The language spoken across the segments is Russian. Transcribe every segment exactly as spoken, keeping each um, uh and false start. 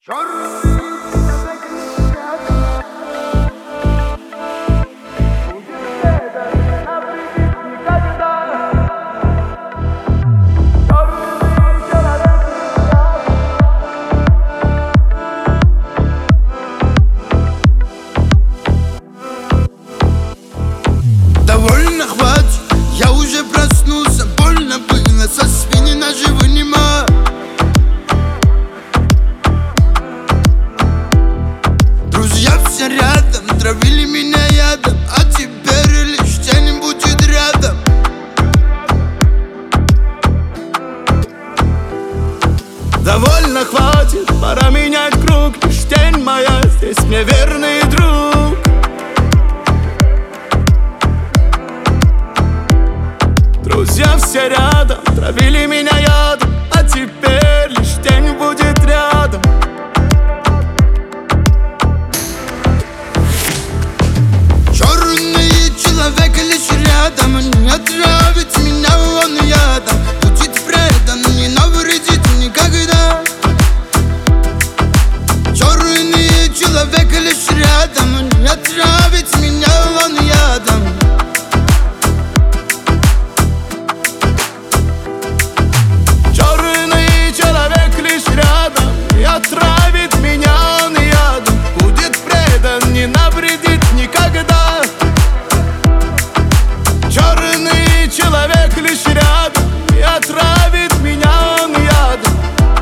Довольно хватит, я уже проснулся. Больно было, со спины ножи вынимаю. Друзья все рядом, травили меня ядом, а теперь лишь тень будет рядом. Довольно хватит, пора менять круг. Лишь тень моя, здесь мне верный друг. Друзья все рядом, травили меня ядом, а теперь лишь тень будет рядом. Черный человек лишь рядом, не отравит меня он ядом. Будет предан, не навредит никогда. Черный человек лишь рядом, не отравит меня он ядом. Черный человек лишь рядом, и отравит меня он ядом. Будет предан, не навредит никогда. Черный человек лишь рядом, и отравит меня он ядом.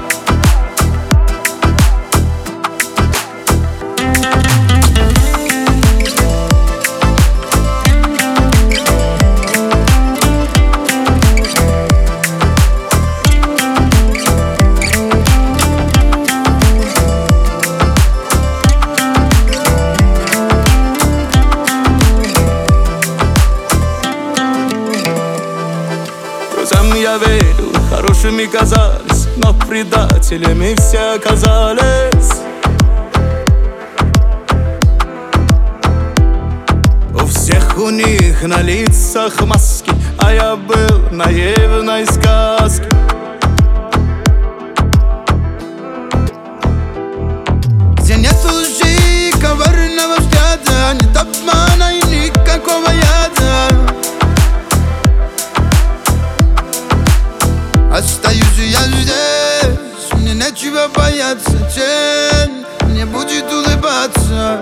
Друзьям я верил, хорошими казались, но предателями все оказались. У всех у них на лицах маски, а я был в наивной сказке. Где нет лжи и коварного взгляда, нет обмана и никакого яда. Остаюсь я здесь, мне нечего бояться. Тень не будет улыбаться.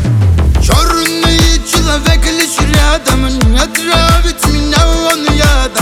Черный человек лишь рядом, не отравит меня он ядом.